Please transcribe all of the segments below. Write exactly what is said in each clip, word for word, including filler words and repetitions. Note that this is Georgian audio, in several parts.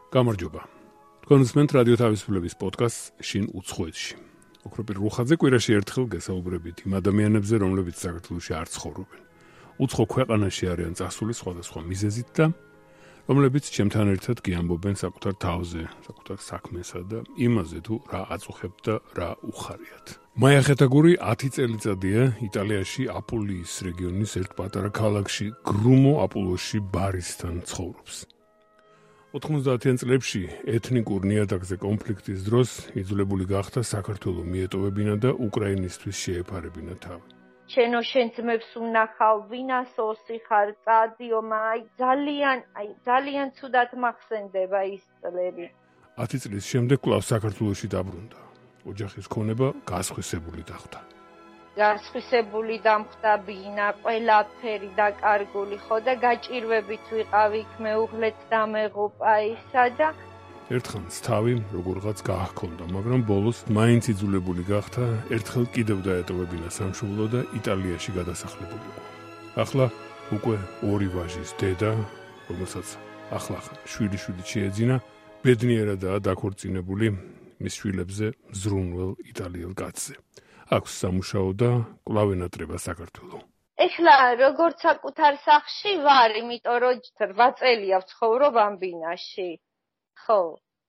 გამარჯობა. თქვენ უსმენთ რადიო თავისუფლების პოდკასტს შინ უცხოეთში. ოქროპირ რუხაძე კვირაში ერთხელ გესაუბრებით იმ ადამიანებზე, რომლებიც საქართველოში არ ცხოვრობენ. უცხო ქვეყანაში არიან წასული სხვადასხვა მიზეზით და რომლებიც ჩემთან ერთად გიამბობენ საკუთარ თავზე, საკუთარ საქმესა და იმაზე თუ რა აწუხებთ და რა უხარიათ. მაია ხეთაგური ათი წელიწადია იტალიაში აპულიის რეგიონის ერთ პატარა ქალაქში გრუმო აპულოში ბარისთან ცხოვრობს. ოთხმოცდაათიან წლებში ეთნიკურ ნიადაგზე კონფლიქტის დროს იძულებული გახდა საქართველოს მიეტოვებინა და უკრაინისთვის შეეფარებინა თავი. შენო შენ ძმებს უნახავ, ვინას ოსი ხარ, წადიო, აი ძალიან, აი ძალიან ცუდად მახსენდება ის წლები. ათი წლის შემდეგ კვლავ საქართველოში დაბრუნდა. ოჯახის ქონება გასხვისებული დახვდა. გასხვისებული დამხვდა ბინა, ყველაფერი დაკარგული ხო და გაჭირვებით ვიყავი იქ მეუღლეთ დამეღუპა ისა და ერთხანს თავი როგორღაც გააჰქონდა, მაგრამ ბოლოს მაინც იძულებული გახდა ერთხელ კიდევ დაეტოვებინა სამშობლო და იტალიაში გადასახლებულიყო. ახლა უკვე ორი ვაჟის დედა, რომელსაც ახლა შვილი-შვილი შეეძინა, ბედნიერადაა დაქორწინებული მის შვილებზე მზრუნველ იტალიელ კაცზე. აქვს სამუშაო და კვლავ ენატრება საქართველო. ეხლა როგორც საკუთარ სახლში ვარ, იმიტომ რომ რვა წელია ვცხოვრობ ამ ბინაში. ხო.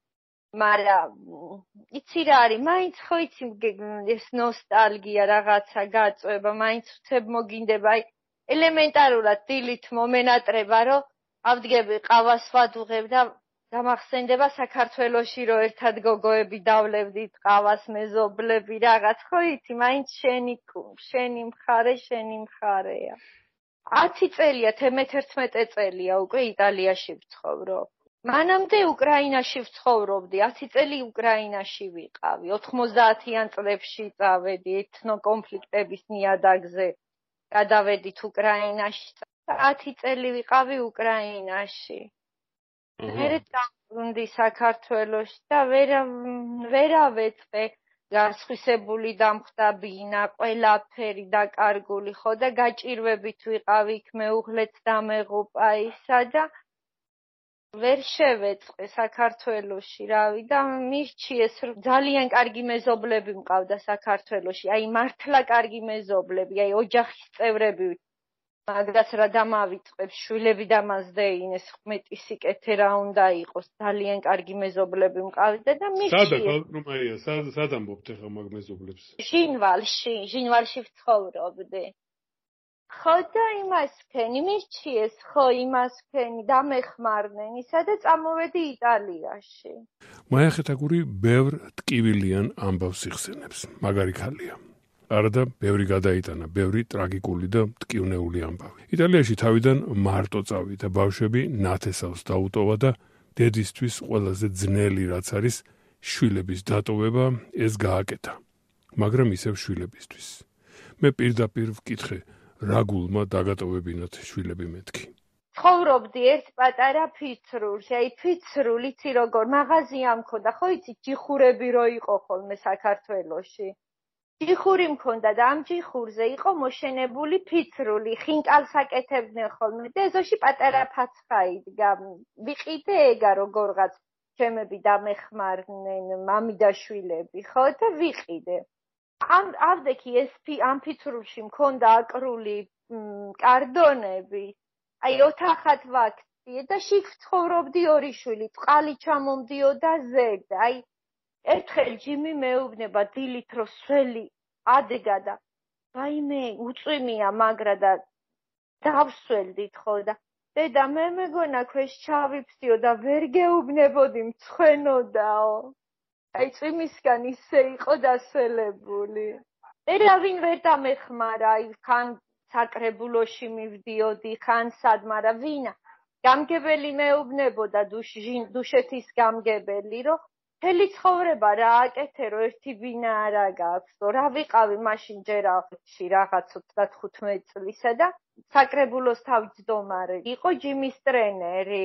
მაგრამ იცი რა არის, მაინც ხო იცი ეს ნოსტალგია რაღაცა გაწובה, მაინც ვცებ მოგინდება, აი ელემენტარულად დილით მომენატრება, რომ ავდგები ყავას ვადუღებ და გამახსენდება საქართველოში რომ ერთად გოგოები დავლევდით ყავას მეზობლები რაღაც ხო იცი მაინც შენი შენი მხარე შენი მხარეა. ათი წელია მეთერთმეტე წელია უკვე იტალიაში ვცხოვრობ. მანამდე უკრაინაში ვცხოვრობდი, ათი წელი უკრაინაში ვიყავი. ოთხმოცდაათიან წლებში წავედი ეთნოკონფლიქტების ნიადაგზე. გადავედით უკრაინაში. ათი წელი ვიყავი უკრაინაში. მერე დაბრუნდი საქართველოში და ვერა ვერავეწყე გასხვისებული დამხვდა ბინა, ყველაფერი დაკარგული ხო და გაჭირვებით ვიყავი იქ მეუღლეთ დამეღუპა ისა და ვერ შევეწყე საქართველოში რავი და მირჩიეს ძალიან კარგი მეზობლები მყავდა საქართველოში, აი მართლა კარგი მეზობლები, აი ოჯახის წევრები მაგას რა დამავიწყებს, შვილები დამაზდეინეს, ხმეტი სიკეთე რა უნდა იყოს, ძალიან კარგი მეზობლები მყავდა და მირჩიეს. სადა გალკრომაია, სად ამბობთ ახლა მაგ მეზობლებს? ჟინვალში, ჟინვალში ვცხოვრობდი. ხო და იმას ვქენი, მირჩიეს, ხო იმას ვქენი, დამეხმარნენ ისა და წამოვედი იტალიაში. მაია ხეთაგური ბევრ ტკივილიან ამბავს იხსენებს, მაგარი ქალია. არადა ბევრი გადაიტანა, ბევრი ტრაგიკული და მტკივნეული ამბავი. იტალიაში თავიდან მარტო წავიდა, ბავშვები ნათესავს დაუტოვა და დედისთვის ყველაზე ძნელი რაც არის შვილების დატოვება, ეს გააკეთა. მაგრამ ისევ შვილებისთვის. მე პირდაპირ ვკითხე, რა გულმა დაგატოვებინათ შვილები მეთქი. ცხოვრობდი ერთ პატარა ფიცრულში, აი ფიცრული იცი როგორ მაღაზია მქონდა, ხო იცი ჯიხურები რო იყო ხოლმე საქართველოში. ჯიხური მქონდა და ამ ჯიხურზე იყო მოშენებული ფიცრული, ხინკალს აკეთებდნენ ხოლმე და ეზოში პატარა ფაცხა იდგა. ვიყიდე ეგა როგორღაც ჩემები დამეხმარნენ მამი და შვილები, ხო და ვიყიდე. ამ ავდექი ეს ამ ფიცრულში მქონდა აკრული კარდონები. აი ოთახად ვაქცია და შიგ ვცხოვრობდი ორი შვილი, წყალი ჩამომდიოდა ზედ, აი ერთხელ ჯიმი მეუბნება დილით რომ სველი ადგა და ვაიმე უწვიმია მაგრა და დავსველდით ხო და დედა მე მეგონა ქვეშ ჩავიფსიო და ვერ გეუბნებოდი მცხენოდაო. აი წვიმისგან ისე იყო დასველებული. ერავინ ვერ დამეხმარა, აი ხან საკრებულოში მივდიოდი, ხან სად, მაგრამ ვინა გამგებელი მეუბნებოდა დუშეთის გამგებელი, რომ მთელი ცხოვრება რა აკეთე, რომ ერთი ბინა არა გაქვს, რა ვიყავი მაშინ ჯერახში რაღაც ოცდათხუთმეტი წლისა და საკრებულოს თავმჯდომარე იყო ჯიმის ტრენერი,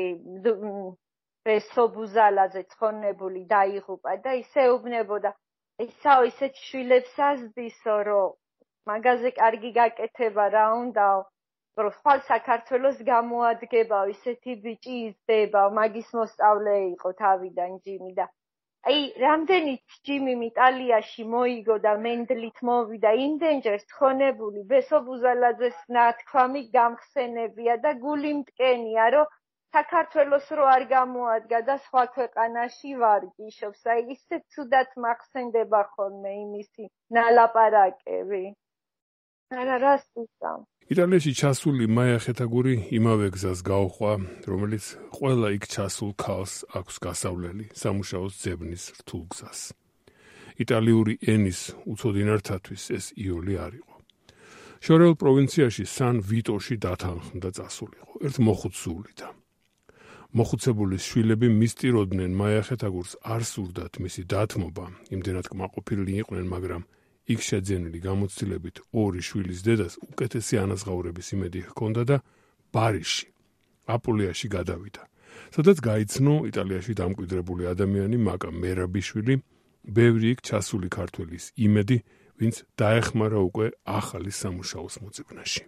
რესო ბუზალაძე ცხონებული დაიღუპა და ისე უბნებოდა, ისაო ისეთ შვილებს ასდისო, რომ მაგაზე კარგი გაკეთება რა უნდაო. რომ ხვალ საქართველოს გამოადგება ისეთი ბიჭი იზრდება, მაგის მოსწავლე იყო თავიდან ჯიმი და აი რამდენიც ჯიმი იტალიაში მოიგო და მენდლით მოვიდა იმდენჯერ თხოვნებული ბესობუზალაძეს ნათქვამი გამხსენებია და გული მტკენია რომ საქართველოს რო არ გამოადგა და სხვა ქვეყანაში ვარგიშობს აი ისე ცუდად მახსენდება ხოლმე იმისი ნალაპარაკები არა რას ვისწავ იტალიაში ჩასული მაია ხეთაგური იმავე გზას გაუხვა, რომელიც ყველა იქ ჩასულ ქალს აქვს გასავლელი სამუშაოს ძებნის რთულ გზას. იტალიური ენის უცოდინართათვის ეს იოლი არ იყო. შორეულ პროვინციაში სან ვიტოში დათანხმდა წასულიყო, ერთ მოხუც სულიდა. მოხუცებულის შვილები მისტიროდნენ მაია ხეთაგურს არ სურდათ მისი დათმობა, იმდენად კმაყოფილნი იყვნენ, მაგრამ იქ შეძენილი გამოცდილებით ორი შვილის დედას უკეთესი ანაზღაურების იმედი ჰქონდა და ბარიში, აპულიაში გადავიდა. სადაც გაიცნო იტალიაში დამკვიდრებული ადამიანი მაკა მერაბიშვილი, ბევრი იქ ჩასული ქართველის იმედი, ვინც დაეხმარა უკვე ახალი სამუშაოს მოძებნაში.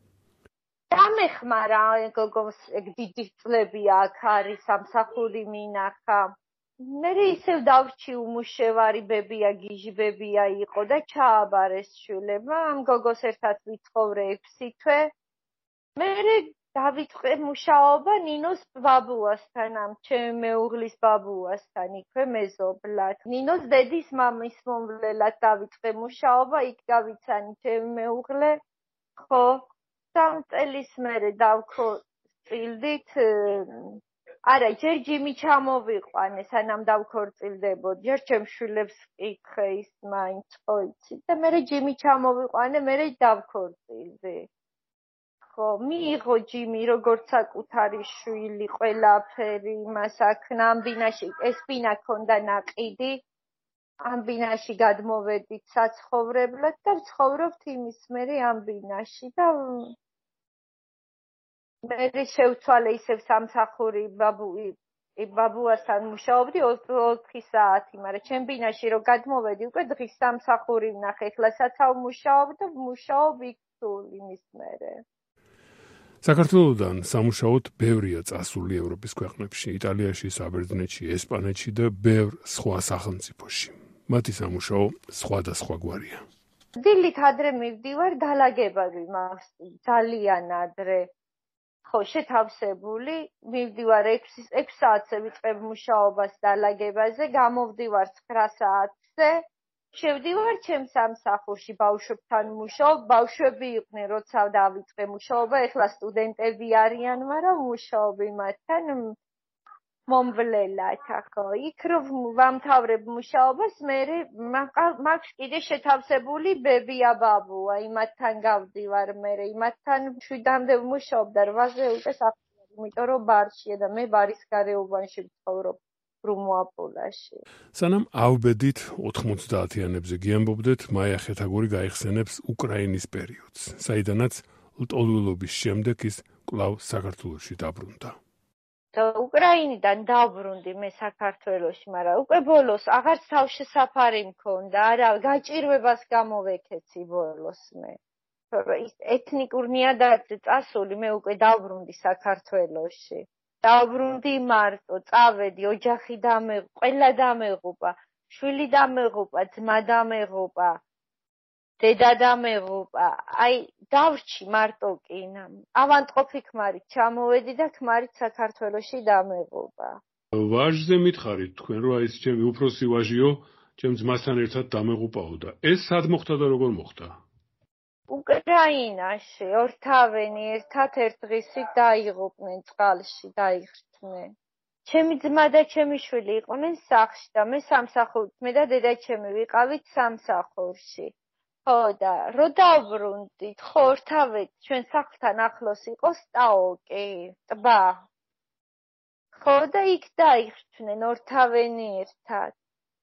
დამეხმარა გოგოს ეგ დიდი წლები აქ არის სამსახური მინახა. მე ისევ დავრჩი უმუშევარი ბებია გიჟბებია იყო და ჩააბარეს შვილებმა ამ გოგოს ერთად ვიცხოვრე ექვსი თვე მე დავიწყე მუშაობა ნინოს ბაბუასთან ამ ჩემი მეუღლის ბაბუასთან იქვე მეზობლად ნინოს დედის მამის მომვლელად დავიწყე მუშაობა იქ გავიცანი ჩემი მეუღლე ხო სამ წელის მერე დავქორწილდით არა, ჯერ ჯიმი ჩამოვიყვანე, სანამ დავქორწილდებოდი, ჯერ ჩემ შვილებს ვკითხე ის მაინც ხო იცი და მე ჯიმი ჩამოვიყვანე, მე დავქორწილდი. ხო, მიიღო ჯიმი როგორც საკუთარი შვილი, ყველაფერი, მას აქ ნამბინაში, ეს ბინა ქონდა ნაყიდი. ამ ბინაში გადმოვედით საცხოვრებლად და ვცხოვრობთ იმის მერე ამ ბინაში და მე შევცვალე ისევ სამსახური ბაბუი ბაბუასთან მუშაობდი ოთხი საათი, მაგრამ ჩემ ბინაში რომ გადმოვედი, უკვე დღის სამსახური ვნახე, ეხლა საცავ მუშაობ და მუშაობ იქ სულ იმის მერე. საქართველოდან სამუშაოდ ბევრია წასული ევროპის ქვეყნებში, იტალიაში, საბერძნეთში, ესპანეთში და ბევრ სხვა სახელმწიფოში. მათი სამუშაო სხვადასხვაგვარია. დილით ადრე მივდივარ, დალაგებები მაქვს ძალიან ადრე. ხო, შეთავსებული, მივდივარ ექვსი საათზე ვიწყებ მუშაობას დალაგებაზე, გამოვდივარ ცხრა საათზე, შევდივარ ჩემ სამსახურში ბავშვებთან მუშაობ, ბავშვები იყვნენ, როცა დავიწყე მუშაობა, ეხლა სტუდენტები არიან, მაგრამ მუშაობ მათთან მომვლელად, ხო, იქ რომ ვამთავრებ მუშაობას, მე მაქვს კიდე შეთავსებული ბებია ბაბუა, იმათთან გავდივარ მე, იმათთან შვიდამდე ვმუშაობ და რვაზე უკვე საფრთხეა, იმიტომ რომ ბარშია და მე ბარის გარეუბანში ვცხოვრობ ბრუმოაპოლაში. სანამ ავბედით ოთხმოცდაათიანებზე გიამბობდეთ, მაია ხეთაგური გაიხსენებს უკრაინის პერიოდს, საიდანაც ლტოლვილობის შემდეგ ის კვლავ საქართველოში დაბრუნდა. და უკრაინიდან დავბრუნდი მე საქართველოში, მაგრამ უკვე ბოლოს აღარც თავშესაფარი მქონდა, არა, გაჭირვებას გამოვეკეცი ბოლოს მე. ის ეთნიკურ ნიადაგზე წასული მე უკვე დავბრუნდი საქართველოში. დავბრუნდი მარტო, წავედი, ოჯახი დამეღუპა, ყველა დამეღუპა, შვილი დამეღუპა, ძმა დამეღუპა, დედა დამეღუპა. აი, დავრჩი მარტო კი. ავანტყოფი ქმარით ჩამოვედი და ქმარით საქართველოში დამეღუპა. ვაჟზე მითხარით თქვენ, რომ აი ეს ჩემი უფროსი ვაჟიო, ჩემ ძმასთან ერთად დამეღუპაო და ეს სად მოხდა და როგორ მოხდა? უკრაინაში, ორთავენი ერთად ერთ დღისით დაიღუპნენ წყალში, დაიხრთნენ. ჩემი ძმა და ჩემი შვილი იყვნენ სახლში და მე სამსახურით, მე და დედაჩემი ვიყავით სამსახურში. ხო და რო დავბრუნდით, ხო ორთავეთ ჩვენ სახლთან ახლოს იყო სტაოკი, ტბა. ხო და იქ დაიხრთნენ ორთავენი ერთად.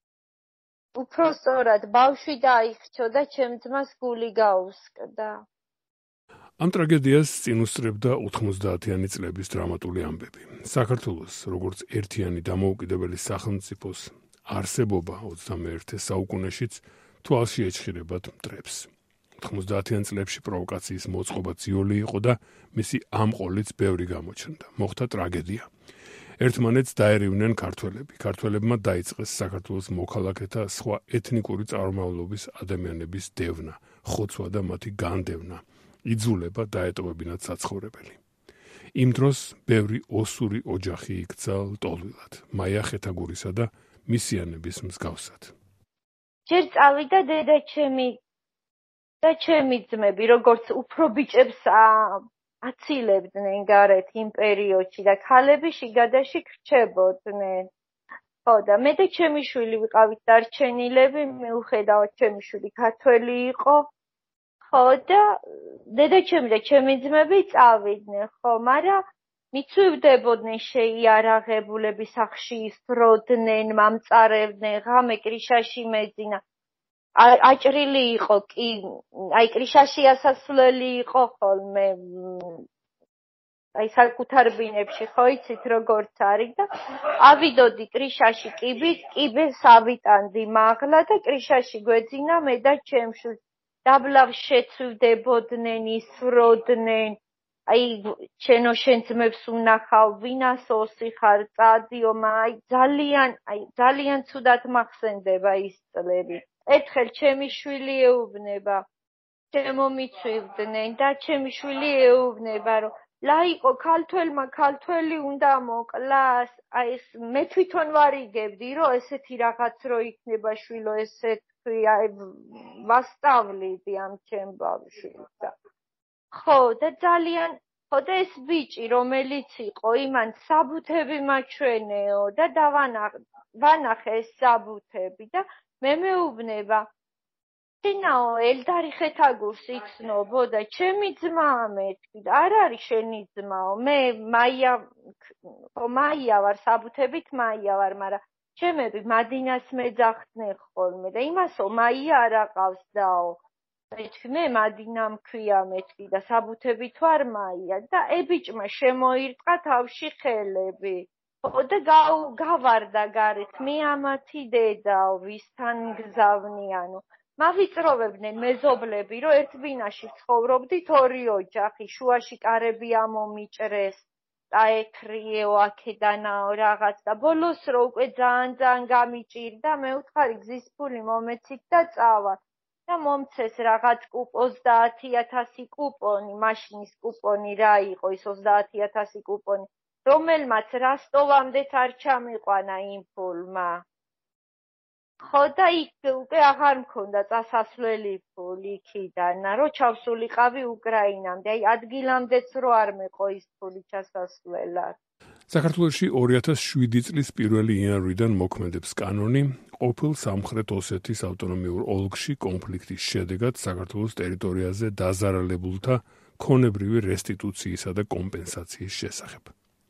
უпроსორად ბავშვი დაიხრჩო და ჩემ ძმას გული გაუსკდა. ამ ტრაგედიას წინ უსწრებდა ოთხმოცდაათიანი წლების დრამატული ამბები. საქართველოს როგორც ერთიანი დამოუკიდებელი სახელმწიფოს არსებობა ოცდამეერთე საუკუნეშიც თვალში ეჩხირებად მტრებს. ოთხმოცდაათიან წლებში პროვოკაციის მოწყობა ძიოლი იყო და მისი ამყოლიც ბევრი გამოჩნდა. მოხდა ტრაგედია. ერთმანეთს დაერივნენ ქართველები. ქართველებმა დაიწყეს საქართველოს მოქალაქეთა სხვა ეთნიკური წარმომავლობის ადამიანების დევნა, ხოცვა და მათი განდევნა. იძულება დაეტოვებინათ საცხოვრებელი. იმ დროს ბევრი ოსური ოჯახი იქცა ლტოლვილად, მაია ხეთაგურისა და მისიანების მსგავსად. ჯერ წავიდა დედაჩემი და ჩემი ძმები, როგორც უფრო ბიჭებს აცილებდნენ გარეთ იმ პერიოდში და ქალები შიგადაში ხრჩებოდნენ. ხო და მე და ჩემი შვილი ვიყავით დარჩენილები, მიუხედავად ჩემი შვილი ქართველი იყო. ხო და დედაჩემი და ჩემი ძმები წავიდნენ, ხო, მაგრამ მიცვივდებოდნენ შეიარაღებულები სახში ისროდნენ, მამწარებდნენ, ღამე კრიშაში მეძინა. აჭრილი იყო კი, აი კრიშაში ასასვლელი იყო ხოლმე. აი საკუთარ ბინებში ხო იცით როგორც არის და ავიდოდი კრიშაში კიბით, კიბეს ავიტანდი მაღლა და კრიშაში გვეძინა მე და ჩემს დაბლავ შეცვდებოდნენ, ისროდნენ. აი შენო შენ ძმებს უნახავ, ვინას ოსი ხარ, წადიო, აი ძალიან, აი ძალიან ცუდად მახსენდება ის წლები. ერთხელ ჩემი შვილი ეუბნება, ჩემო მიცვივდნენ და ჩემი შვილი ეუბნება, რომ ლაიყო ქართველმა ქართველი უნდა მოკლას, აი ეს მე თვითონ ვარიგებდი, რომ ესეთი რაღაც რო იქნება შვილო, ესე თქვი, აი ვასწავლიდი ამ ჩემ ბავშვს. ხო და ძალიან, ხო და ეს ბიჭი რომელიც იყო, იმან საბუთები მაჩვენეო და დავანახე ეს საბუთები და მე მეუბნება, შენაო ელდარი ხეთაგურს იცნობო და ჩემი ძმაა მეთქვი და არ არის შენი ძმაო, მე მაია, ხო მაია ვარ, საბუთებით მაია ვარ, მაგრამ ჩემები მადინას მეძახდნენ ხოლმე და იმასო მაია არ აყავს დაო. მეთქვი მე მადინა მქვია მეთქვი და საბუთებით ვარ მაია და ებიჭმა შემოირტყა თავში ხელები. ხო და გავარდა გარეთ, მე ამათი დედაო, ვისთან გზავნიანო. მავიწროვებდნენ მეზობლები, რომ ერთ ბინაში ცხოვრობდით ორი ოჯახი, შუაში კარები ამომიჭრეს, დაექრიეო აქედანაო რაღაც და ბოლოს რო უკვე ძალიან ძალიან გამიჭირდა, მე ვთხარი გზის ფული მომეცით და წავალ. და მომცეს რაღაც ოცდაათი ათასი კუპონი, მაშინის კუპონი რა იყო ის ოცდაათი ათასი კუპონი, რომელმაც რასტოვამდეც არ ჩამიყვანა იმ ფულმა. ხო და იქ უკვე აღარ მქონდა წასასვლელი ფული იქიდან, რომ ჩავსულიყავი უკრაინამდე, აი ადგილამდეც რო არ მეყო ის ფული ჩასასვლელად. საქართველოში ორი ათას შვიდი წლის პირველი იანვრიდან მოქმედებს კანონი, ყოფილ სამხრეთ ოსეთის ავტონომიურ ოლქში კონფლიქტის შედეგად საქართველოს ტერიტორიაზე დაზარალებულთა ქონებრივი რესტიტუციისა და კომპენსაციის შესახებ.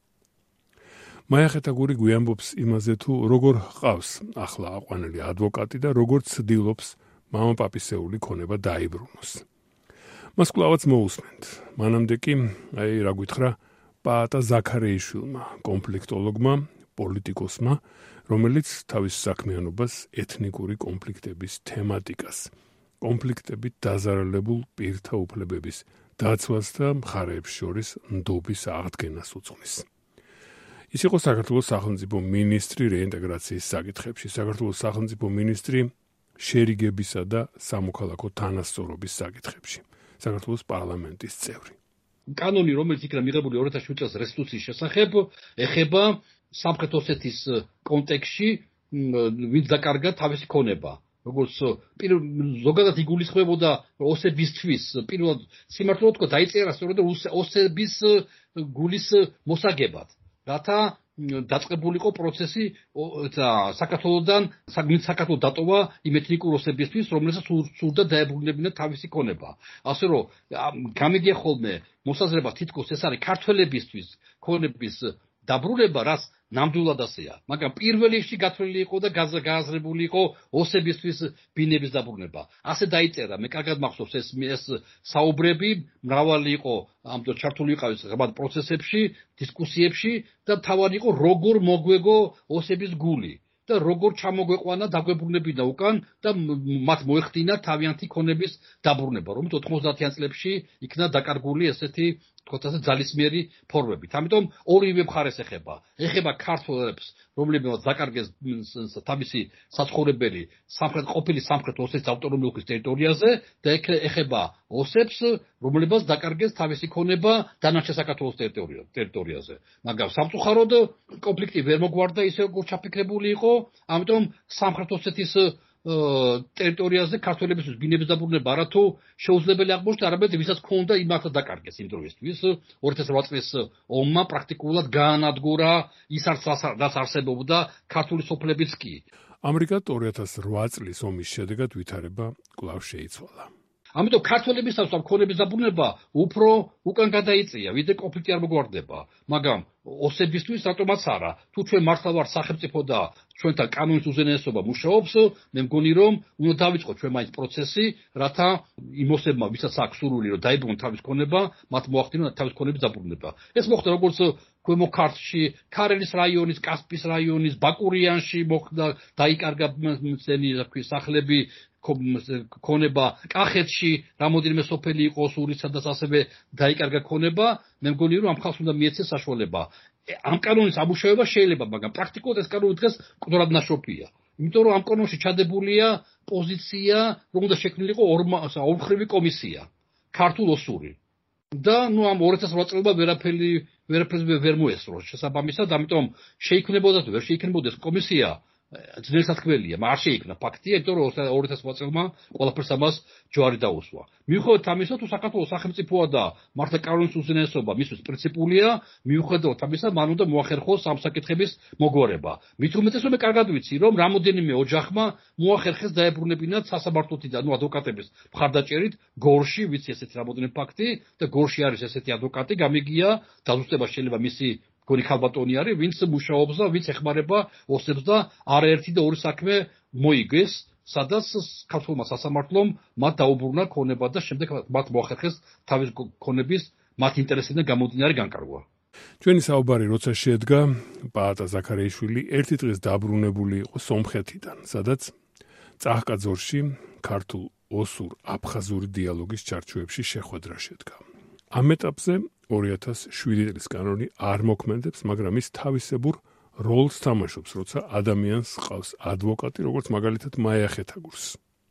მაია ხეთაგური გვიამბობს იმაზე თუ როგორ ჰყავს ახლა აყვანილი ადვოკატი და როგორ ცდილობს მამაპაპისეული ქონება დაიბრუნოს. მას კვლავაც მოусმენთ. მანამდე კი, აი რა გითხრა, პაატა ზაქარეიშვილმა, კონფლიქტოლოგმა, პოლიტიკოსმა, რომელიც თავის საქმიანობას ეთნიკური კონფლიქტების თემატიკას, კონფლიქტებით დაზარალებულ პირთა უფლებების დაცვას და მხარეებს შორის ნდობის აღდგენას უძღვნის. ის იყო საქართველოს სახელმწიფო მინისტრი რეინტეგრაციის საკითხებში, საქართველოს სახელმწიფო მინისტრი შერიგებისა და სამოქალაქო თანასწორობის საკითხებში, საქართველოს პარლამენტის წევრი. კანონი, რომელიც იქნა მიღებული ორი ათას შვიდი წელს რესტიტუციის შესახებ, ეხება სამხრეთ ოსეთის კონტექსტში ვინც დაკარგა თავისი ქონება. როგორც ზოგადად იგულისხმებოდა ოსებისთვის, პირველად სიმართლე თქვა დაიწერა სწორედ ოსების გულის მოსაგებად. რათა დაწყებულიყო პროცესი საქართველოსთან, ვინც საქართველოს დატოვა იმ ეთნიკურ ოსებისთვის, რომელსაც სურდა დაებრუნებინა თავისი ქონება. ასე რომ გამედია ხოლმე მოსაზრება თითქოს ეს არის ქართველებისთვის ქონების დაბრუნება, რაც ნამდვილად ასეა. მაგრამ პირველ რიგში გათვლილი იყო და გააზრებული იყო ოსებისთვის ბინების დაბრუნება. ასე დაიწერა, მე კარგად მახსოვს ეს ეს საუბრები, მრავალი იყო ამ დროს ჩართული იყავის ღრმად პროცესებში, დისკუსიებში და თავად იყო როგორ მოგვეგო ოსების გული. და როგორ ჩამოგვეყვანა დაგვებრუნებინა უკან და მათ მოეხდინა თავიანთი ქონების დაბრუნება, რომელიც ოთხმოცდაათიან წლებში იქნა დაკარგული ესეთი თქო ასე ძალისმიერი ფორმებით. ამიტომ ორივე მხარეს ეხება. ეხება ქართველებს, რომლებიც დაკარგეს თავისი საცხოვრებელი სამხრეთ ყოფილი სამხრეთ ოსეთის ავტონომიური ოლქის ტერიტორიაზე და ეხება ოსებს, რომლებიც დაკარგეს თავისი ქონება დანარჩენ საქართველოს ტერიტორიაზე. მაგრამ სამწუხაროდ კონფლიქტი ვერ მოგვარდა ისე როგორ ჩაფიქრებული იყო, ამიტომ სამხრეთ ოსეთის ტერიტორიაზე ქართველებისთვის ბინების დაბრუნება არათუ შეუძლებელი აღმოჩნდა, არამედ ვისაც ჰქონდა იმართლა დაკარგეს იმ დროისთვის. ორი ათას რვა წლის ომმა პრაქტიკულად გაანადგურა ის არც რაც არსებობდა ქართული სოფლებიც კი. ამრიგად ორი ათას რვა წლის ომის შედეგად ვითარება კვლავ შეიცვალა. ამიტომ ქართველებისათვის ამ ქონების დაბრუნება უფრო უკან გადაიწია, ვიდრე კონფლიქტი არ მოგვარდება. მაგრამ ოსებისთვის რატომაც არა. თუ ჩვენ მართლა ვართ სახელმწიფო და ჩვენთან კანონის უზენაესობა მუშაობს, მე მგონი რომ უნდა დავიწყოთ ჩვენ მაინც პროცესი, რათა იმ ოსებმა, ვისაც აქვს სურვილი რომ დაიბრუნონ თავის ქონება, მათ მოახდინონ თავის ქონების დაბრუნება. ეს მოხდა როგორც ქვემო ქართლში, ქარელის რაიონის, კასპიის რაიონის, ბაკურიანში მოხდა, დაიკარგა მცენი სახლები, ქონება კახეთში, რამოდენიმე სოფელი იყო სურისა და ასევე დაიკარგა ქონება. მე მგონი რომ ამ ხალხს უნდა მიეცეს საშუალება. ამ კანონის ამუშავება შეიძლება, მაგრამ პრაქტიკულად ეს კანონი დღეს მკვდრად ნაშროფია. იმიტომ რომ ამ კანონში ჩადებულია პოზიცია, რომ უნდა შექმნილიყო ორმხრივი კომისია, ქართულ-ოსური. და ნუ ამ ორი ათას რვა წელმა ვერაფერი ვერაფერს ვერ მოესწრო შესაბამისად, ამიტომ შეიქმნებოდა თუ ვერ შეიქმნებოდეს კომისია, ძნელი სათქმელია, მაგრამ არ შეიქმნა ფაქტია, იმიტომ რომ ორი ათას რვა წელმა ყველაფერს ამას ჯვარი დაუსვა. მიუხედავად ამისა, თუ საქართველოს სახელმწიფოა და მართლა კანონის უზენაესობა მისთვის პრინციპულია, მიუხედავად ამისა, მან უნდა მოახერხოს ამ საკითხების მოგვარება. მით უმეტეს რომ მე კარგად ვიცი, რომ რამოდენიმე ოჯახმა მოახერხეს დაებრუნებინათ სასამართლოთიდან, ნუ ადვოკატების მხარდაჭერით გორში, ვიცი ესეთი რამოდენიმე ფაქტი და გორში არის ესეთი ადვოკატი, გამიგია, დაზუსტება შეიძლება მისი გონი ქალბატონი არის, ვინც მუშაობს და ვინც ეხმარება ოსებს და არაერთი და ორი საქმე მოიგეს, სადაც ქართულმა სასამართლომ მათ დაუბრუნა ქონება და შემდეგ მათ მოახერხეს თავის ქონების მათ ინტერესებიდან გამომდინარე განკარგვა. ჩვენი საუბარი როცა შედგა, პაატა ზაქარიაშვილი ერთი დღის დაბრუნებული იყო სომხეთიდან, სადაც წახკაძორში ქართულ-ოსურ-აფხაზური დიალოგის ჩარჩოებში შეხვედრა შედგა. ამ ეტაპზე ორი ათას შვიდი წლის კანონი არ მოქმედებს, მაგრამ ის თავისებურ როლს თამაშობს, როცა ადამიანს ყავს ადვოკატი, როგორც მაგალითად მაია ხეთაგურს.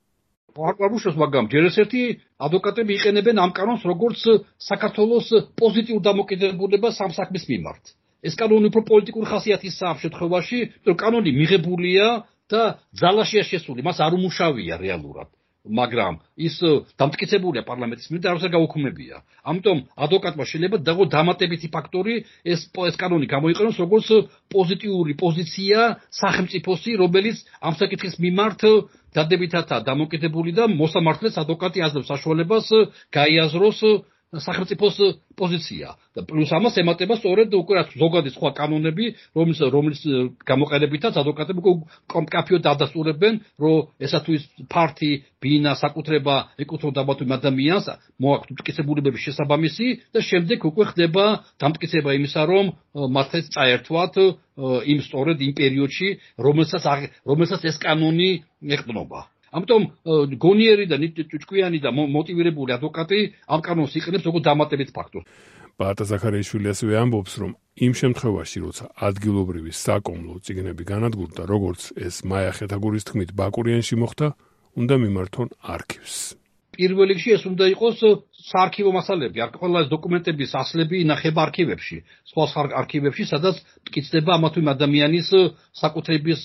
არ მუშაობს, მაგრამ ჯერ ერთი ადვოკატები იყენებენ ამ კანონს როგორც საქართველოს პოზიტიურ დამოკიდებულებას ამ საქმის მიმართ. ეს კანონი უფრო პოლიტიკური ხასიათისაა ამ შემთხვევაში, რომ კანონი მიღებულია და ძალაშია შესული, მას არ უმუშავია რეალურად. მაგრამ ის დამტკიცებულია პარლამენტის მიერ და არასდროს გაუქმებია. ამიტომ ადვოკატმა შეიძლება დაგო დამატებითი ფაქტორი ეს ეს კანონი გამოიყენოს როგორც პოზიტიური პოზიცია სახელმწიფოსი, რომელიც ამ საკითხის მიმართ დადებითადაა დამოკიდებული და მოსამართლეს ადვოკატი აძლევს საშუალებას გაიაზროს სახელმწიფოს პოზიცია და პლუს ამას ემატება სწორედ უკვე რაც ზოგადი სხვა კანონები, რომლის რომლის გამოყენებითაც ადვოკატები კამკაფიოდ ადასტურებენ, რომ ესა თუ ის ფართი, ბინა, საკუთრება ეკუთვნოდა მათ ადამიანს, მოაქვთ მტკიცებულებების შესაბამისი და შემდეგ უკვე ხდება დამტკიცება იმისა, რომ მათაც წაერთვათ იმ სწორედ იმ პერიოდში, რომელსაც რომელსაც ეს კანონი ეყრდნობა. ამიტომ გონიერი და ჭუჭკვიანი და მოტივირებული ადვოკატი ამ კანონს იყენებს როგორც დამატებით ფაქტორს. პაატა ზაქარიაშვილი ასევე ამბობს, რომ იმ შემთხვევაში, როცა ადგილობრივი საკომლო წიგნები განადგურდა, როგორც ეს მაია ხეთაგურის თქმით ბაკურიანში მოხდა, უნდა მიმართონ არქივს. პირველ რიგში ეს უნდა იყოს საარქივო მასალები, ყველა ეს დოკუმენტების ასლები ინახება არქივებში, სხვა არქივებში, სადაც მტკიცდება ამა თუ იმ ადამიანის საკუთრების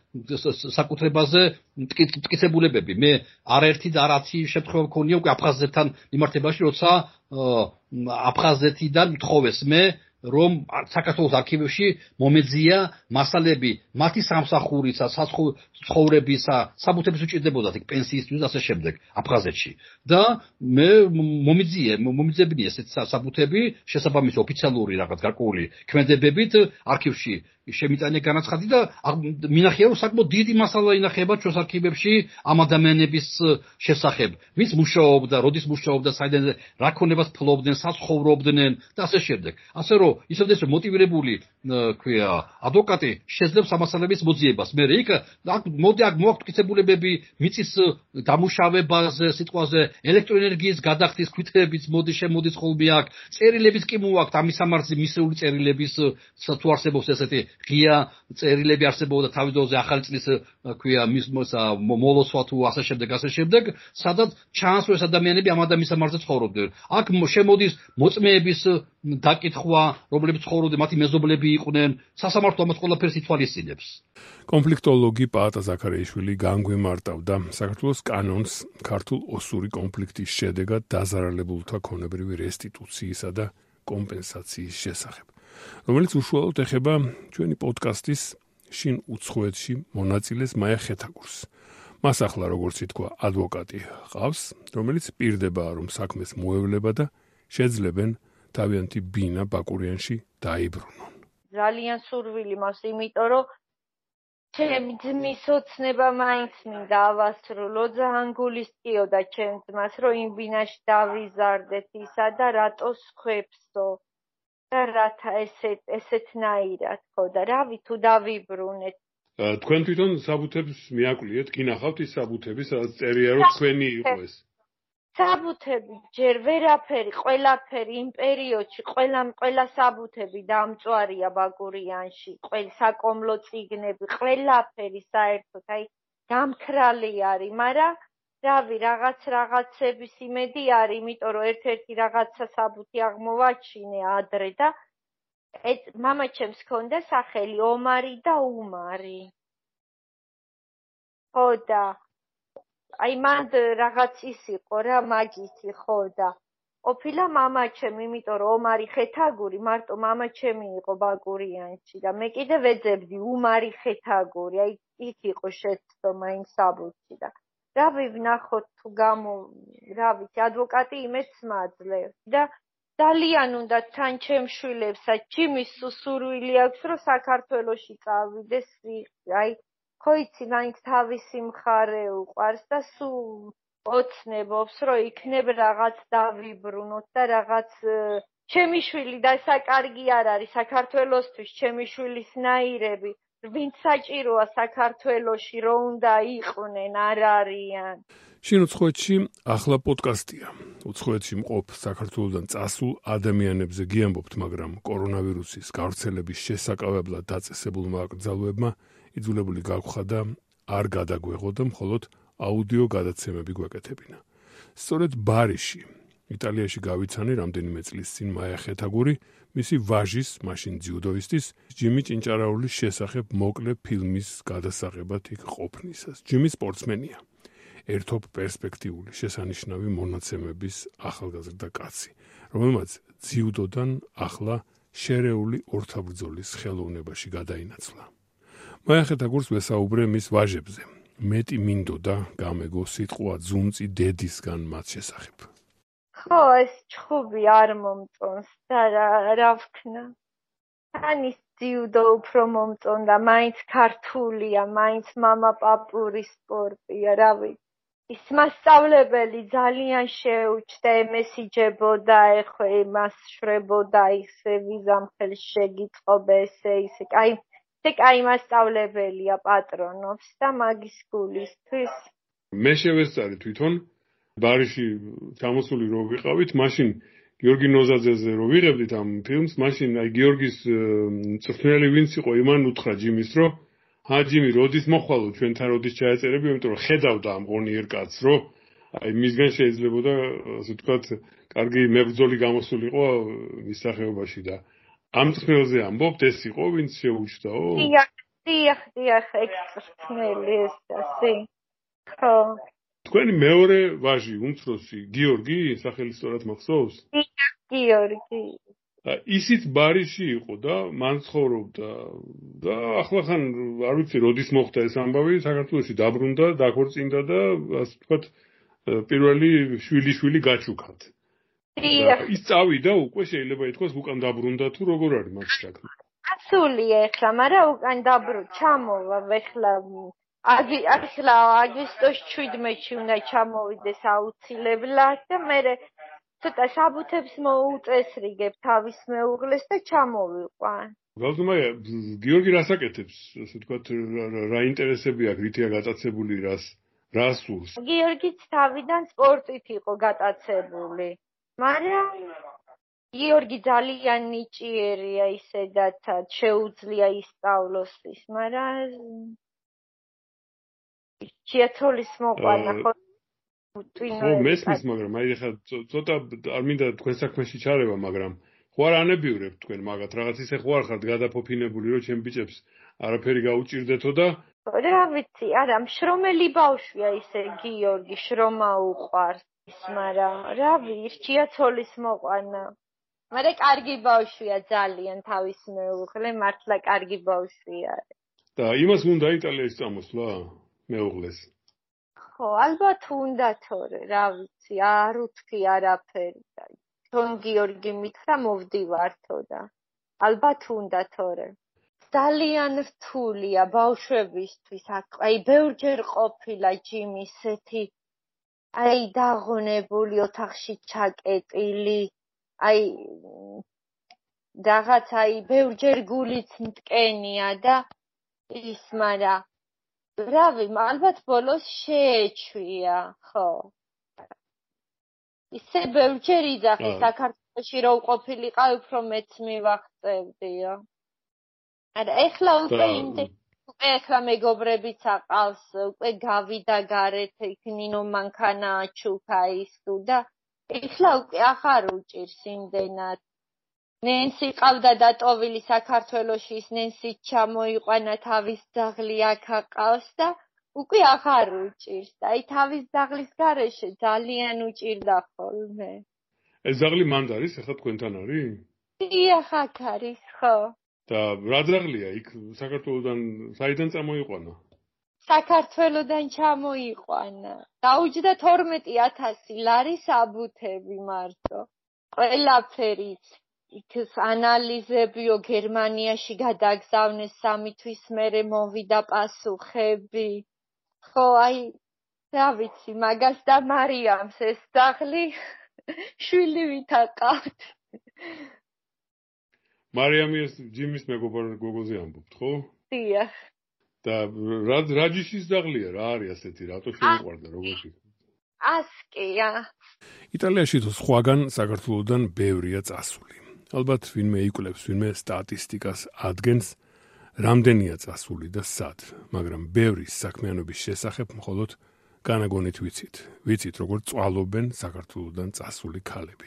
საკუთრებაზე მტკიცებულებები. მე არაერთი და არაცი შემთხვევა მქონია უკვე აფხაზეთთან მიმართებაში, როცა აფხაზეთიდან მთხოვეს მე რომ საქართველოს არქივებში მომეძია მასალები მათი სამსახურისა, ცხოვრებისა, საბუთების უჭირდებოდათ იქ პენსიისთვის ასე შემდეგ აფხაზეთში. და მე მომიძიე, მომიძებინი ესეთ საბუთები შესაბამისი ოფიციალური რაღაც გარკვეული ქმედებებით არქივში შემიტანე განაცხადი და მინახია რომ საკმაოდ დიდი მასალა ინახება ჩვენს არქივებში ამ ადამიანების შესახებ. ვის მუშაობდა, როდის მუშაობდა, საიდან რა ქონებას ფლობდნენ, საცხოვრობდნენ და ასე შემდეგ. ასე რომ ისევ ეს მოტივირებული ქვია ადვოკატი შეძლებს ამასალების მოძიებას. მე იქ აქ მოდი აქ მოაქვთ მიწის დამუშავებაზე, სიტყვაზე ელექტროენერგიის გადახდის ქვითების მოდი შემოდის ხოლმე აქ. წერილების კი მოაქვთ ამის სამართლის მისეული წერილების თუ არსებობს ესეთი ღია წერილები არსებობდა თავის დროზე ახალი წლის ქვია მის მოლოცვა თუ ასე შემდეგ ასე შემდეგ, სადაც ჩანს რომ ეს ადამიანები ამ ადამიანის სამართლზე ცხოვრობდნენ. აქ შემოდის მოწმეების დაკითხვა, რომლებიც ცხოვრობდნენ, მათი მეზობლები იყვნენ, სასამართლო ამას ყველაფერს ითვალისწინებს. კონფლიქტოლოგი პაატა ზაქარიაშვილი განგვიმარტავდა საქართველოს კანონს ქართულ ოსური კონფლიქტის შედეგად დაზარალებულთა ქონებრივი რესტიტუციისა და კომპენსაციის შესახებ, რომელიც უშუალოდ ეხება ჩვენი პოდკასტის შინ უცხოეთში მონაწილეს მაია ხეთაგურს. მას ახლა როგორც ითქვა ადვოკატი ყავს, რომელიც პირდება რომ საქმეს მოევლება და შეძლებენ თავიანთი ბინა ბაკურიანში დაიბრუნონ. ძალიან სურვილი მაქვს, იმიტომ რომ ჩემი ძმის ოცნება მაინც მინდა ავასრულო, ძალიან გულისწიოდა ჩემ ძმას, რომ იმ ბინაში დავიზარდეთ ისა და რატო სხვებსო და რათა ესეთ ესეთნაირად ხო და რავი თუ დავიბრუნეთ. თქვენ თვითონ საბუთებს მიაკვლიეთ, გინახავთ ის საბუთები, სადაც წერია რომ თქვენი იყო ეს. საბუთები ჯერ ვერაფერი, ყველაფერი იმ პერიოდში, ყველა ყველა საბუთები დამწვარია ბაკურიანში, ყველა საკომლო წიგნები, ყველაფერი საერთოდ, აი გამქრალი არის, მაგრამ რავი, რაღაც რაღაცების იმედი არის, იმიტომ რომ ერთ-ერთი რაღაცა საბუთი აღმოვაჩინე ადრე და ეს მამაჩემს ჰქონდა სახელი ომარი და უმარი. ხო და აი მან რაღაც ის იყო რა მაგითი ხო და ყოფილა მამაჩემი, იმიტომ რომ ომარი ხეთაგური მარტო მამაჩემი იყო ბაკურიანში და მე კიდე ვეძებდი უმარი ხეთაგური, აი იქ იყო შეცდომა იმ საბუთში და რავი ვნახოთ თუ გამო რა ვიცი ადვოკატი იმედს მაძლევს და ძალიან უნდა თან ჩემ შვილებსაც ჩემის სურვილი აქვს რომ საქართველოში წავიდეს აი ხო იცი მაინც თავისი მხარე უყვარს და სულ ოცნებობს რომ იქნებ რაღაც დავიბრუნოთ და რაღაც ჩემი შვილი და საკარგი არ არის საქართველოსთვის ჩემი შვილის ნაირები ვინც საჭიროა საქართველოში რომ უნდა იყვნენ არ არიან. შინ უცხოეთში ახლა პოდკასტია. უცხოეთში მყოფ საქართველოსდან წასულ ადამიანებზე გიამბობთ, მაგრამ კორონავირუსის გავრცელების შესაკავებლად დაწესებულმა აკრძალვებმა იძულებული გაგვხდა და არ გადაგვეღო და მხოლოდ აუდიო გადაცემები გვეკეთებინა. სწორედ ბარიში, იტალიაში გავიცანი რამდენიმე წლის წინ მაია ხეთაგური, მისი ვაჟის, მაშინ ძიუდოისტის, ჯიმი ჭინჭარაულის შესახებ მოკლე ფილმის გადასაღებად იქ ყოფნისას. ჯიმი სპორტსმენია. ერთობ პერსპექტიული შესანიშნავი მონაცემების ახალგაზრდა კაცი, რომელმაც ძიუდოდან ახლა შერეული ორთაბრძოლის ხელოვნებაში გადაინაცვლა. მაია ხეთაგურს ვესაუბრე მის ვაჟებზე. მეტი მინდოდა გამეგო სიტყვა ძუნწი დედისგან მათ შესახებ. ხო, ეს ჩხუბი არ მომწონს და რა ვქნა. ანის ძიუდო უფრო მომწონდა, მაინც ქართულია, მაინც მამა პაპურის სპორტია, რა ვიცი. ის მასწავლებელი ძალიან შეუჩდა, ემესიჯებოდა, ეხო იმას შრებოდა, ისე ვიზამხელს შეგიტყობა, ესე ისე, აი, ესე კაი მასწავლებელია, პატრონობს და მაგის გულისთვის. მე შევესწარი თვითონ, ბარიში ჩამოსული რო ვიყავით, მაშინ გიორგი ნოზაძეზე რო ვიღებდით ამ ფილმს, მაშინ აი გიორგის მწვრთნელი ვინც იყო, იმან უთხრა ჯიმის, რომ ჰა ჯიმი, როდის მოხვალო ჩვენთან როდის ჩაეწერები, იმიტომ რომ ხედავდა ამ ღონიერ კაცს, რომ აი მისგან შეიძლებოდა, ასე ვთქვათ, კარგი მებრძოლი გამოსულიყო მის სახეობაში და ამ წვრთნელზე ამბობთ, ეს იყო ვინც შეუჩდაო? დიახ, დიახ, დიახ, ექსპერტნელი ეს ასე. ხო. თქვენი მეორე ვაჟი, უმცროსი, გიორგი, სახელი სწორად მახსოვს? დიახ, გიორგი. ისიც ბარიში იყო და მან ცხოვრობდა და ახლა ხან არ ვიცი როდის მოხდა ეს ამბავი, საქართველოში დაბრუნდა, დაქორწინდა და ასე ვთქვათ, პირველი შვილი-შვილი გაჩუქათ. დიახ. ის წავიდა უკვე შეიძლება ითქვას უკან დაბრუნდა თუ როგორ არის მაგ საქმე? სულია ეხლა, მაგრამ უკან დაბრუნ, ჩამოვა ეხლა. აგი ახლა აგვისტოს შვიდმეტში უნდა ჩამოვიდეს აუცილებლად და მე ცოტა საბუთებს მოუწესრიგებ თავის მეუღლეს და ჩამოვიყვან. გალდუმაია, გიორგი რას აკეთებს, ასე ვთქვათ, რა ინტერესები აქვს, რითია გატაცებული, რას რა სურს? გიორგიც თავიდან სპორტით იყო გატაცებული. მაგრამ გიორგი ძალიან ნიჭიერია ისედაც შეუძლია ისწავლოს ის, მაგრამ შეცოლის მოყვანა ხო ხო მესმის, მაგრამ აი ხა ცოტა არ მინდა თქვენ საქმეში ჩარევა, მაგრამ ხო არ ანებიურებ თქვენ მაგათ რაღაც ისე ხო არ ხართ გადაფოფინებული, რომ ჩემ ბიჭებს არაფერი გაუჭirdეთო და რა ვიცი, არა, შრომელი ბავშვია ისე გიორგი, შრომა უყვარს ის, მაგრამ რავი, შეცოლის მოყვანა. მაგრამ კარგი ბავშვია ძალიან თავის მეუღლე, მართლა კარგი ბავშვია. და იმას უნდა იტალიაში წამოსვლა მეუღლეს. ხო, ალბათ უნდა თორე, რა ვიცი, არ უთქი არაფერი. თონ გიორგი მითხრა მოვდივართო და ალბათ უნდა თორე. ძალიან რთულია ბავშვებისთვის, აი ბევრჯერ ყოფილა ჯიმი ისეთი, აი დაღონებული ოთახში ჩაკეტილი, აი რაღაც აი ბევრჯერ გულიც მტკენია და ის, მაგრამ რავი, ალბათ ბოლოს შეეჩვია, ხო. ისე ბევრჯერ იძახე საქართველოში რო ყოფილიყავ, უფრო მეც მივახწევდიო. არა, ეხლა უკვე იმდე, უკვე ეხლა მეგობრებიც აყავს, უკვე გავიდა გარეთ, იქ ნინო მანქანა აჩუქა ის თუ და ეხლა უკვე აღარ უჭირს იმდენად. ნენსი ყავდა დატოვილი საქართველოში, ის ნენსი ჩამოიყვანა თავის ძაღლი აქ აყავს და უკვე აღარ უჭირს. აი თავის ძაღლის გარეშე ძალიან უჭირდა ხოლმე. ეს ძაღლი მანდ არის, ახლა თქვენთან არის? დიახ, აქ არის, ხო. და რა ძაღლია იქ საქართველოსდან საიდან წამოიყვანა? საქართველოსდან ჩამოიყვანა. დაუჯდა თორმეტი ათასი ლარი საბუთები მარტო. ყველაფერი იქ ანალიზებიო გერმანიაში გადაგზავნეს სამი თვის მერე მოვიდა პასუხები. ხო, აი, რა ვიცი, მაგას და მარიამს ეს ძაღლი შვილი ვითაყავთ. მარიამი ეს ჯიმის მეგობარ გოგოზე ამბობთ, ხო? დიახ. და რა რა ჯიშის ძაღლია, რა არის ასეთი, რატო შეუყვარდა, როგორი? ასკია. იტალიაში თუ სხვაგან საქართველოსდან ბევრია წასული. ალბათ ვინმე იკვლევს, ვინმე სტატისტიკას ადგენს, რამდენია წასული და სად, მაგრამ ბევრი საქმიანობის შესახებ მხოლოდ განაგონით ვიცით. ვიცით, როგორ წვალობენ საქართველოსდან წასული ქალები.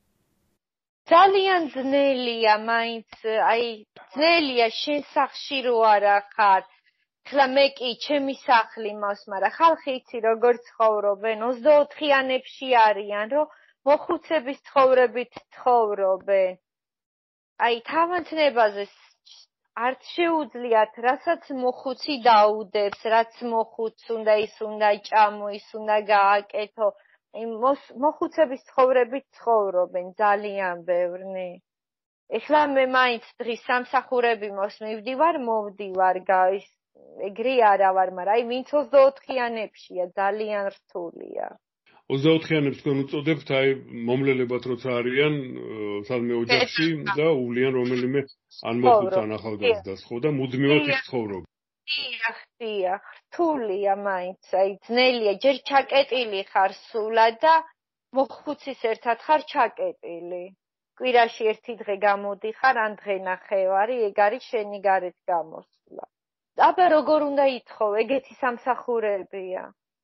ძალიან ძნელია, მაინც, აი, ძნელია შესახში რო არა ხარ. ხლა მე კი ჩემი სახლი მავს, მაგრამ ხალხი იცი როგორ ცხოვრობენ, ოცდაოთხიანებში არიან, რომ მოხუცების ცხოვრებით ცხოვრობენ. აი, თავანთნებაზე არც შეუძლიათ, რასაც მოხუცი დაუდებს, რაც მოხუც უნდა ის უნდა ჭამო, ის უნდა გააკეთო. მოხუცების ცხოვრებით ცხოვრობენ ძალიან ბევრნი. ეხლა მე მაინც დღის სამსახურები მოს მივდივარ, მოვდივარ გაის ეგრე არა ვარ, მაგრამ აი ვინც ოცდაოთხიანებშია, ძალიან რთულია. ოცდაოთხიანებს თქვენ უწოდებთ, აი მომლელებად როცა არიან სადმე ოჯახში და უვლიან რომელიმე ან მოხუც ან ახალგაზრდას, ხო და მუდმივად ის ცხოვრობენ. დიახ, დიახ, რთულია მაინც, აი ძნელია, ჯერ ჩაკეტილი ხარ სულად და მოხუცის ერთად ხარ ჩაკეტილი. კვირაში ერთი დღე გამოდიხარ, ან დღე ნახევარი, ეგ არის შენი გარეთ გამოსვლა. აბა როგორ უნდა ითხოვ, ეგეთი სამსახურებია.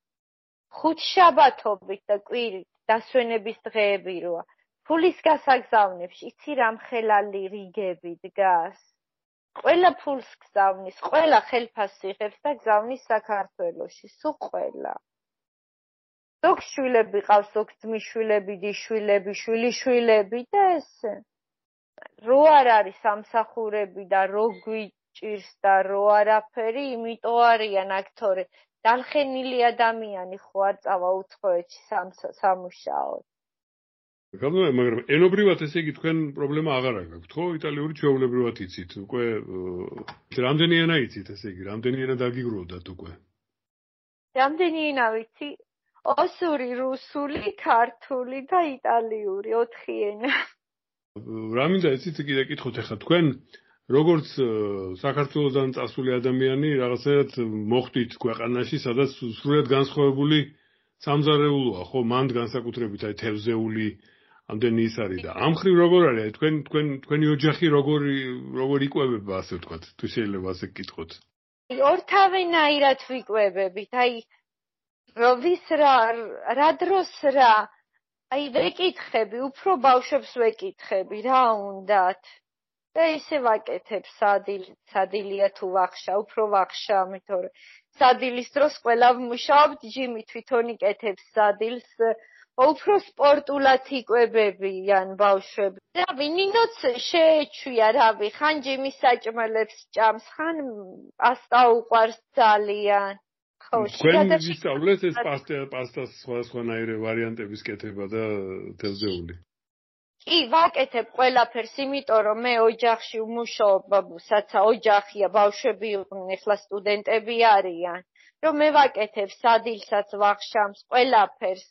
ხუთშაბათობით და კვირით დასვენების დღეები როა. ფულის გასაგზავნებში იცი რა მხელალი რიგები დგას. ყველა ფულს გზავნის, ყველა ხელფასს იღებს და გზავნის საქართველოში, სულ ყველა. ზოგ შვილები ყავს, ზოგ ძმისშვილები, დიშვილები, შვილიშვილები და ესე. რო არ არის სამსახურები და რო გვიჭირს და რო არაფერი, იმიტომ არიან აქტორი. დალხენილი ადამიანი ხო არ წავა უცხოეთში სამუშაოდ. გაბნია, მაგრამ ენობრივად ესე იგი თქვენ პრობლემა აღარ აქვს, ხო? იტალიური ჩვეულებრივად იცით, უკვე რამდენი ენა იცით, ესე იგი, რამდენი ენა დაგიგროვდათ უკვე? რამდენი ენა ვიცი? ოსური, რუსული, ქართული და იტალიური, ოთხი ენა. რა მინდა იცით კიდე კითხოთ ახლა თქვენ როგორც საქართველოსდან წასული ადამიანი რაღაცად მოხდით ქვეყანაში, სადაც სრულიად განსხვავებული სამზარეულოა, ხო, მანდ განსაკუთრებით აი თევზეული ამდენი ის არის და ამ ხრივ როგორ არის თქვენ თქვენ თქვენი ოჯახი როგორი როგორ იკვებება ასე ვთქვათ, თუ შეიძლება ასე გკითხოთ. ორთავენაირად ვიკვებებით, აი ვის რა რა დროს რა აი ვეკითხები, უფრო ბავშვებს ვეკითხები, რა უნდათ? და ისე ვაკეთებ სადილ, სადილია თუ ვახშა, უფრო ვახშა, მithore სადილის დროს ყველა ვმუშაობთ, ჯიმი თვითონ იკეთებს სადილს, უფრო სპორტულად იკვებებიან ბავშვები. და ვინინოც შეეჩვია, რავი, ხან ჯიმის საჭმელებს ჭამს, ხან პასტა უყვარს ძალიან. ხო, თქვენ ვისწავლეთ ეს პასტა, პასტას სხვადასხვანაირი ვარიანტების კეთება და თევზეული. კი, ვაკეთებ ყველაფერს, იმიტომ რომ მე ოჯახში ვმუშაობ, საცა ოჯახია, ბავშვები იყვნენ, ეხლა სტუდენტები არიან. რომ მე ვაკეთებ სადილსაც ვახშამს, ყველაფერს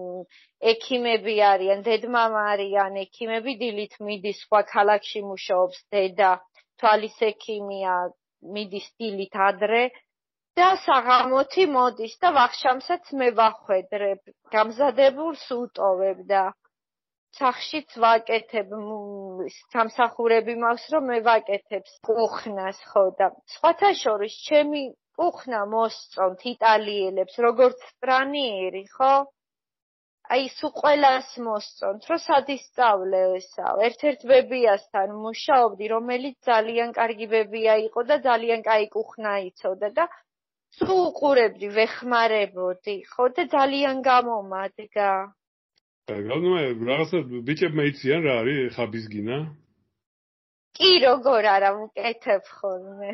ექიმები არიან, დედმამა არიან, ექიმები დილით მიდის, სხვა ქალაქში მუშაობს დედა, თვალის ექიმია, მიდის დილით ადრე. და საღამოთი მოდის და ვახშამსაც მე ვახვედრებ, გამზადებულს უტოვებ და სახშიც ვაკეთებ, სამსახურები მაქვს, რომ მე ვაკეთებ კუხნას, ხო და სხვათა შორის ჩემი კუხნა მოსწონთ იტალიელებს, როგორც სტრანიერი, ხო? აი სულ ყველას მოსწონთ, რომ სადისწავლე ესაა. ერთ-ერთ ბებიასთან მუშაობდი, რომელიც ძალიან კარგი ბებია იყო და ძალიან კაი კუხნა იცოდა და სულ უყურებდი, ვეხმარებოდი, ხო და ძალიან გამომადგა. გავლენა რაღაცა ბიჭებმა იციან რა არის ხაბისგინა? კი, როგორ არა, ვუკეთებ ხოლმე.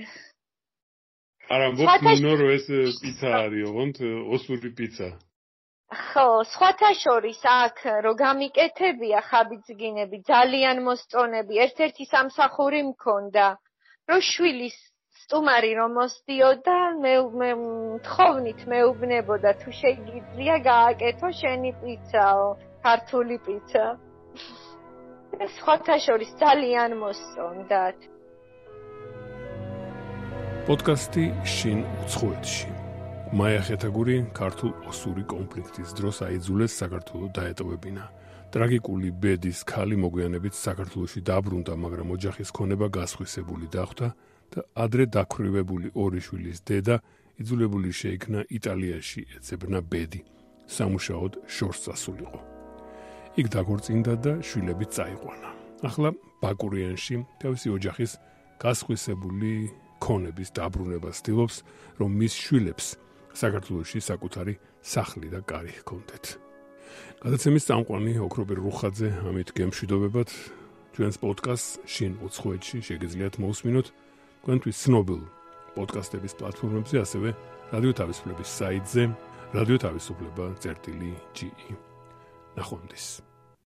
არა, მოხდინო რომ ეს პიცა არის, ოღონდ ოსური პიცა. ხო, სხვათა შორის აქ რო გამიკეთებია ხაბისგინები, ძალიან მოსწონები, ერთ-ერთი სამსახური მქონდა, რომ შვილის სტუმარი რომ მოსდიოდა, მე მე თხოვნით მეუბნებოდა თუ შეგიძლია გააკეთო შენი პიცაო, ქართული პიცა. სხვათა შორის ძალიან მოსწონდათ. პოდკასტი შინ უცხოეთში. მაია ხეთაგური ქართულ ოსური კონფლიქტის დროს აიძულეს საქართველოს დაეტოვებინა. ტრაგიკული ბედის ქალი მოგვიანებით საქართველოში დაბრუნდა, მაგრამ ოჯახის ქონება გასხვისებული დახვდა და ადრე დაქრივებული ორი შვილის დედა იძულებული შეიქნა იტალიაში ეძებნა ბედი, სამუშაოდ შორს წასულიყო. იქ დაქორწინდა და შვილები წაიყვანა. ახლა ბაკურიანში თავისი ოჯახის გასხვისებული ქონების დაბრუნება ცდილობს, რომ მის შვილებს საქართველოში საკუთარი სახლი და კარი ჰქონდეთ. გადაცემის წამყვანი ოქროპირ რუხაძე ამით გემშვიდობებად ჩვენს პოდკასტს შინ უცხოეთში შეგიძლიათ მოусმინოთ თქვენთვის ცნობილ პოდკასტების პლატფორმებზე, ასევე რადიო თავისუფლების საიტზე, რადიო თავისუფლება წერტილი ჯი ი. ნახვამდის.